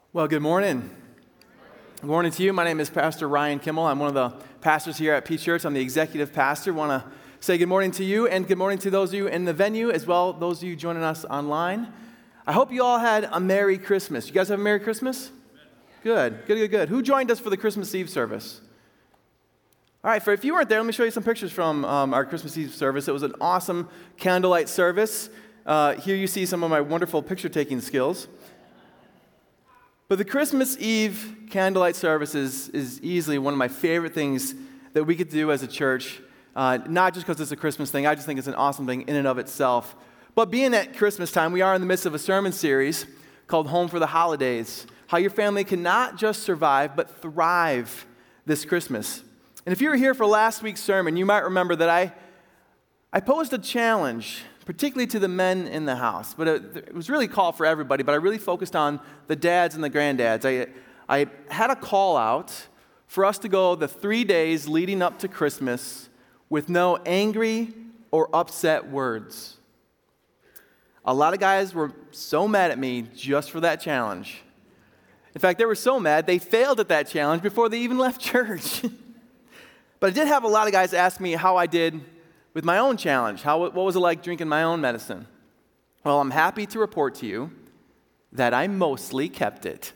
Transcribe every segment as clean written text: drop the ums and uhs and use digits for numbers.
Well, good morning. Good morning to you. My name is Pastor Ryan Kimmel. I'm one of the pastors here at Peach Church. I'm the executive pastor. Want to say good morning to you and good morning to those of you in the venue, as well those of you joining us online. I hope you all had a Merry Christmas. You guys have a Merry Christmas? Good. Who joined us for the Christmas Eve service? All right, if you weren't there, let me show you some pictures from our Christmas Eve service. It was an awesome candlelight service. Here you see some of my wonderful picture-taking skills. But the Christmas Eve candlelight service is easily one of my favorite things that we could do as a church, not just because it's a Christmas thing. I just think it's an awesome thing in and of itself. But being at Christmas time, we are in the midst of a sermon series called Home for the Holidays, how your family can not just survive, but thrive this Christmas. And if you were here for last week's sermon, you might remember that I posed a challenge, particularly to the men in the house. But it was really a call for everybody, but I really focused on the dads and the granddads. I had a call out for us to go the 3 days leading up to Christmas with no angry or upset words. A lot of guys were so mad at me just for that challenge. In fact, they were so mad, they failed at that challenge before they even left church. But I did have a lot of guys ask me how I did with my own challenge. What was it like drinking my own medicine? Well, I'm happy to report to you that I mostly kept it.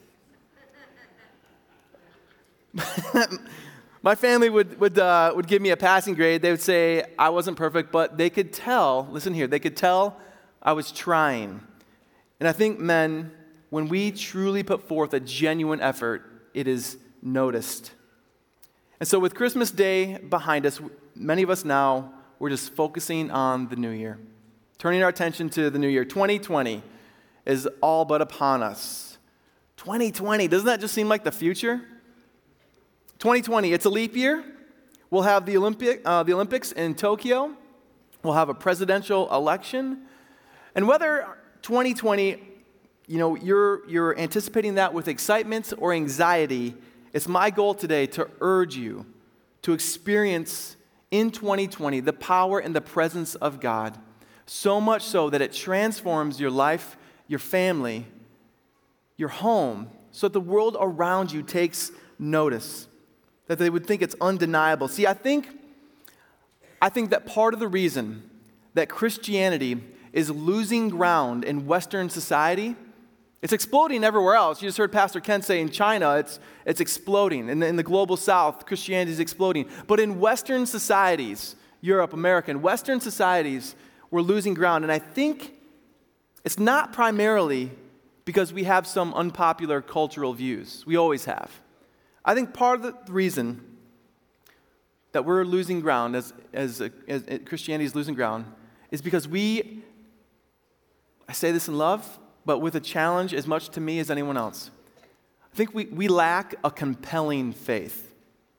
My family would give me a passing grade. They would say I wasn't perfect, but they could tell, listen here, they could tell I was trying. And I think, men, when we truly put forth a genuine effort, it is noticed. And so with Christmas Day behind us, many of us now, we're just focusing on the new year, turning our attention to the new year. 2020 is all but upon us. 2020, doesn't that just seem like the future? 2020, it's a leap year. We'll have the Olympics in Tokyo. We'll have a presidential election. And whether 2020, you're anticipating that with excitement or anxiety, it's my goal today to urge you to experience in 2020 the power and the presence of God, so much so that it transforms your life, your family, your home, so that the world around you takes notice, that they would think it's undeniable. See, I think that part of the reason that Christianity is losing ground in Western society, it's exploding everywhere else. You just heard Pastor Ken say in China, it's exploding. In the global South, Christianity is exploding. But in Western societies, Europe, America, in Western societies, we're losing ground. And I think it's not primarily because we have some unpopular cultural views. We always have. I think part of the reason that we're losing ground, as Christianity is losing ground, is because I say this in love, but with a challenge as much to me as anyone else. I think we lack a compelling faith.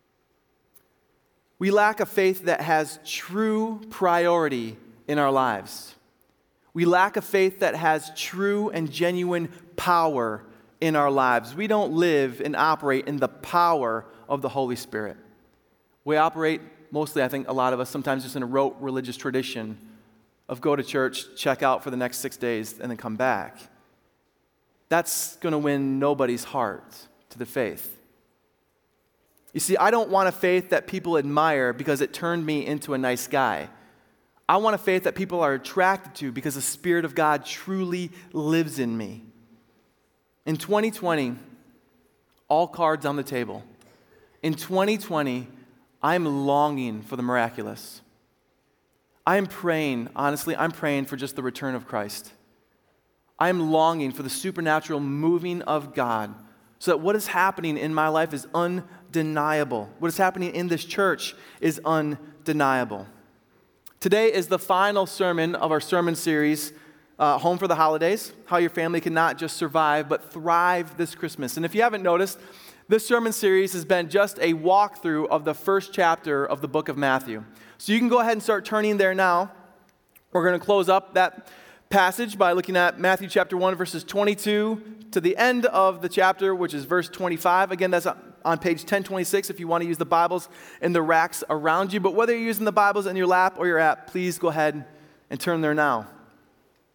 We lack a faith that has true priority in our lives. We lack a faith that has true and genuine power in our lives. We don't live and operate in the power of the Holy Spirit. We operate mostly, I think, a lot of us, sometimes just in a rote religious tradition of go to church, check out for the next 6 days, and then come back. That's going to win nobody's heart to the faith. You see, I don't want a faith that people admire because it turned me into a nice guy. I want a faith that people are attracted to because the Spirit of God truly lives in me. In 2020, all cards on the table. In 2020, I'm longing for the miraculous. I'm praying for just the return of Christ. I'm longing for the supernatural moving of God so that what is happening in my life is undeniable. What is happening in this church is undeniable. Today is the final sermon of our sermon series, Home for the Holidays, how your family can not just survive but thrive this Christmas. And if you haven't noticed, this sermon series has been just a walkthrough of the first chapter of the book of Matthew. So you can go ahead and start turning there now. We're going to close up that passage by looking at Matthew chapter 1, verses 22 to the end of the chapter, which is verse 25. Again, that's on page 1026 if you want to use the Bibles in the racks around you. But whether you're using the Bibles in your lap or your app, please go ahead and turn there now.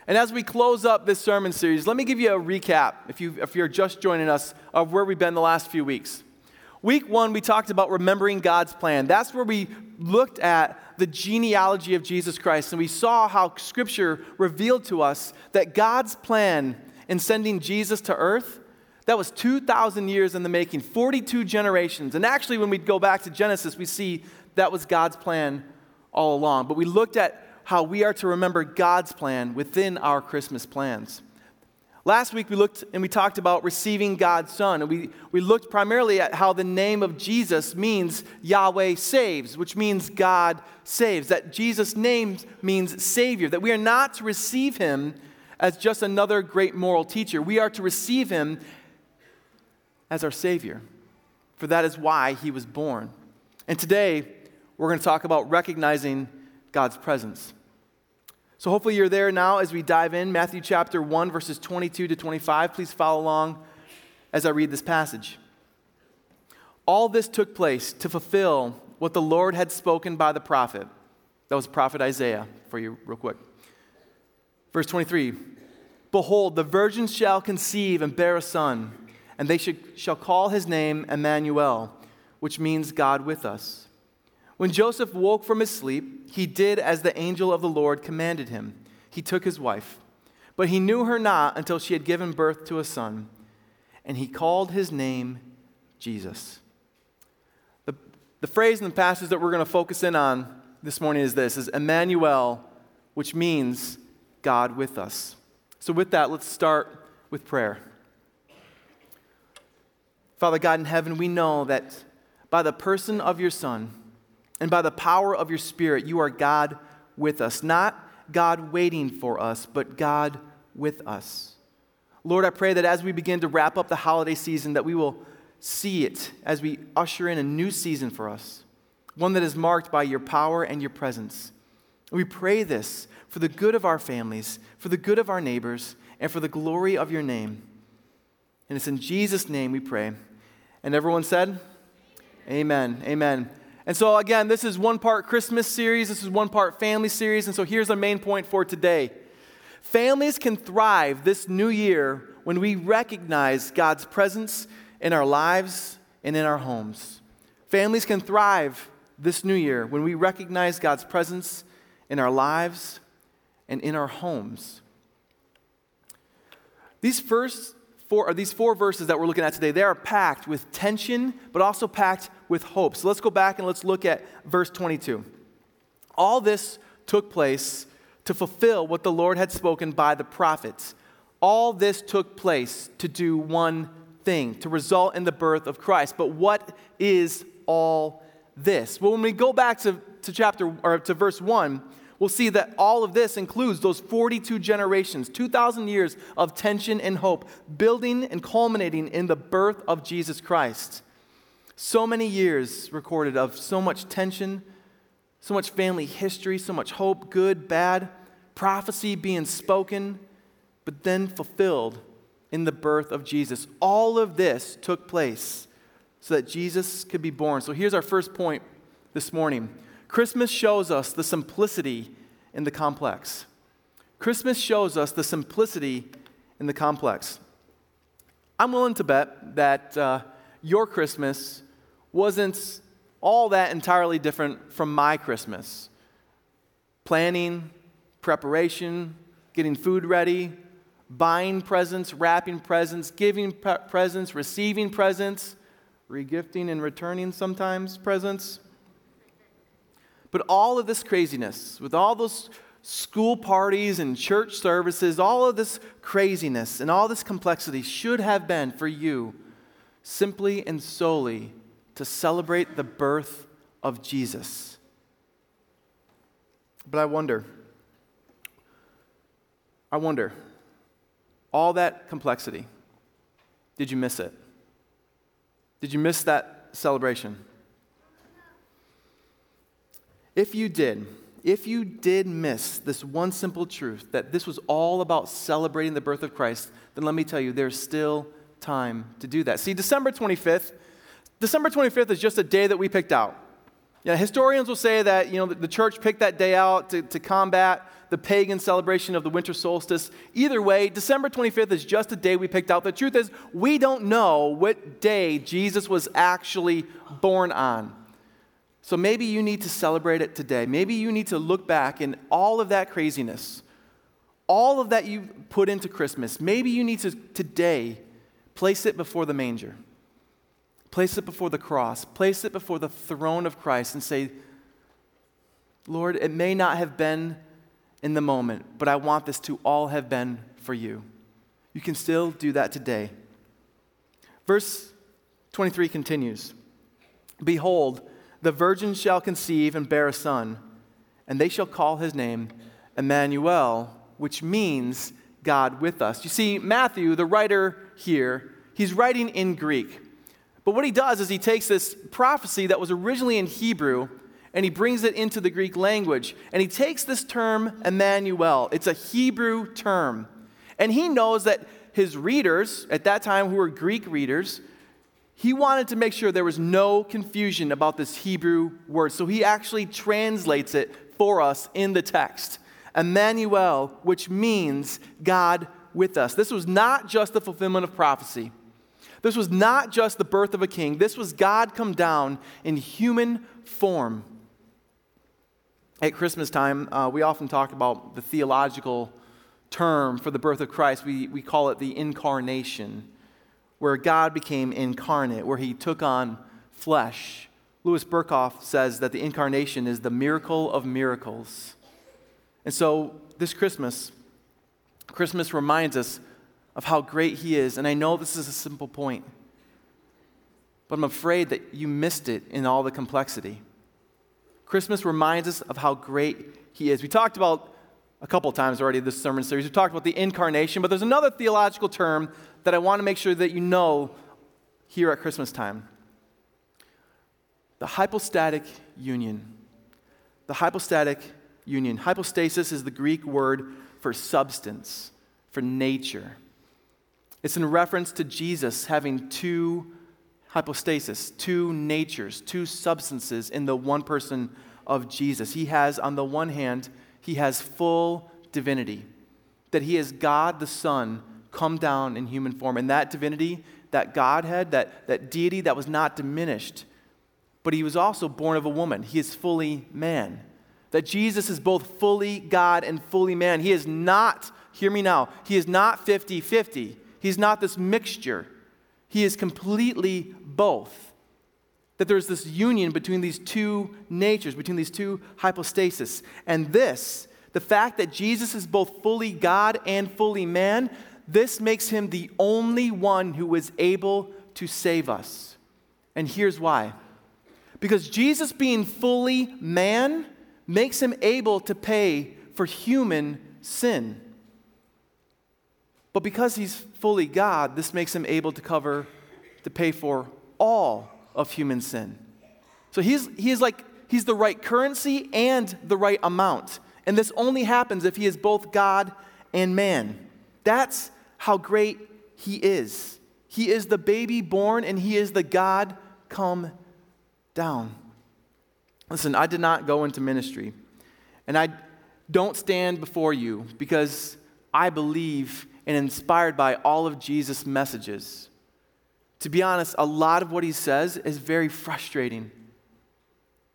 And as we close up this sermon series, let me give you a recap, if you're just joining us, of where we've been the last few weeks. Week 1, we talked about remembering God's plan. That's where we looked at the genealogy of Jesus Christ, and we saw how Scripture revealed to us that God's plan in sending Jesus to earth, that was 2,000 years in the making, 42 generations. And actually, when we go back to Genesis, we see that was God's plan all along. But we looked at how we are to remember God's plan within our Christmas plans. Last week, we looked and we talked about receiving God's Son. And we looked primarily at how the name of Jesus means Yahweh saves, which means God saves. That Jesus' name means Savior. That we are not to receive Him as just another great moral teacher. We are to receive Him as our Savior. For that is why He was born. And today, we're going to talk about recognizing God's presence. So hopefully you're there now as we dive in. Matthew chapter 1, verses 22 to 25. Please follow along as I read this passage. All this took place to fulfill what the Lord had spoken by the prophet. That was prophet Isaiah for you real quick. Verse 23. Behold, the virgin shall conceive and bear a son, and they shall call his name Emmanuel, which means God with us. When Joseph woke from his sleep, he did as the angel of the Lord commanded him. He took his wife, but he knew her not until she had given birth to a son, and he called his name Jesus. The phrase in the passage that we're going to focus in on this morning is this, is Emmanuel, which means God with us. So with that, let's start with prayer. Father God in heaven, we know that by the person of your Son, and by the power of your Spirit, you are God with us. Not God waiting for us, but God with us. Lord, I pray that as we begin to wrap up the holiday season, that we will see it as we usher in a new season for us, one that is marked by your power and your presence. We pray this for the good of our families, for the good of our neighbors, and for the glory of your name. And it's in Jesus' name we pray. And everyone said, amen, amen. And so again, this is one part Christmas series, this is one part family series, and so here's our main point for today. Families can thrive this new year when we recognize God's presence in our lives and in our homes. Families can thrive this new year when we recognize God's presence in our lives and in our homes. These four verses that we're looking at today, they are packed with tension, but also packed with hope. So let's go back and let's look at verse 22. All this took place to fulfill what the Lord had spoken by the prophets. All this took place to do one thing, to result in the birth of Christ. But what is all this? Well, when we go back to verse 1, we'll see that all of this includes those 42 generations, 2,000 years of tension and hope, building and culminating in the birth of Jesus Christ. So many years recorded of so much tension, so much family history, so much hope, good, bad, prophecy being spoken, but then fulfilled in the birth of Jesus. All of this took place so that Jesus could be born. So here's our first point this morning. Christmas shows us the simplicity in the complex. Christmas shows us the simplicity in the complex. I'm willing to bet that your Christmas wasn't all that entirely different from my Christmas. Planning, preparation, getting food ready, buying presents, wrapping presents, giving presents, receiving presents, regifting and returning sometimes presents. But all of this craziness, with all those school parties and church services, all of this craziness and all this complexity should have been for you simply and solely to celebrate the birth of Jesus. But I wonder, all that complexity, did you miss it? Did you miss that celebration? If you did miss this one simple truth, that this was all about celebrating the birth of Christ, then let me tell you, there's still time to do that. See, December 25th is just a day that we picked out. Yeah, historians will say that, the church picked that day out to combat the pagan celebration of the winter solstice. Either way, December 25th is just a day we picked out. The truth is, we don't know what day Jesus was actually born on. So maybe you need to celebrate it today. Maybe you need to look back in all of that craziness, all of that you put into Christmas. Maybe you need to today place it before the manger. Place it before the cross. Place it before the throne of Christ and say, Lord, it may not have been in the moment, but I want this to all have been for you. You can still do that today. Verse 23 continues, Behold, the virgin shall conceive and bear a son, and they shall call his name Emmanuel, which means God with us. You see, Matthew, the writer here, he's writing in Greek. But what he does is he takes this prophecy that was originally in Hebrew and he brings it into the Greek language. And he takes this term Emmanuel. It's a Hebrew term. And he knows that his readers at that time, who were Greek readers, he wanted to make sure there was no confusion about this Hebrew word. So he actually translates it for us in the text. Emmanuel, which means God with us. This was not just the fulfillment of prophecy. This was not just the birth of a king. This was God come down in human form. At Christmas time, we often talk about the theological term for the birth of Christ. We call it the incarnation, where God became incarnate, where he took on flesh. Louis Berkhoff says that the incarnation is the miracle of miracles. And so this Christmas reminds us of how great he is. And I know this is a simple point, but I'm afraid that you missed it in all the complexity. Christmas reminds us of how great he is. We talked about a couple times already this sermon series. We talked about the incarnation, but there's another theological term that I want to make sure that you know here at Christmas time. The hypostatic union. The hypostatic union. Hypostasis is the Greek word for substance, for nature. It's in reference to Jesus having two hypostasis, two natures, two substances in the one person of Jesus. He has, on the one hand, he has full divinity, that he is God the Son come down in human form. And that divinity, that Godhead, that deity that was not diminished, but he was also born of a woman. He is fully man. That Jesus is both fully God and fully man. He is not, hear me now, he is not 50-50. He's not this mixture. He is completely both. That there's this union between these two natures, between these two hypostases. And this, the fact that Jesus is both fully God and fully man, this makes him the only one who is able to save us. And here's why. Because Jesus being fully man makes him able to pay for human sin. But because he's fully God, this makes him able to pay for all of human sin. So he's the right currency and the right amount. And this only happens if he is both God and man. That's how great he is. He is the baby born and he is the God come down. Listen, I did not go into ministry. And I don't stand before you because I believe and inspired by all of Jesus' messages. To be honest, a lot of what he says is very frustrating.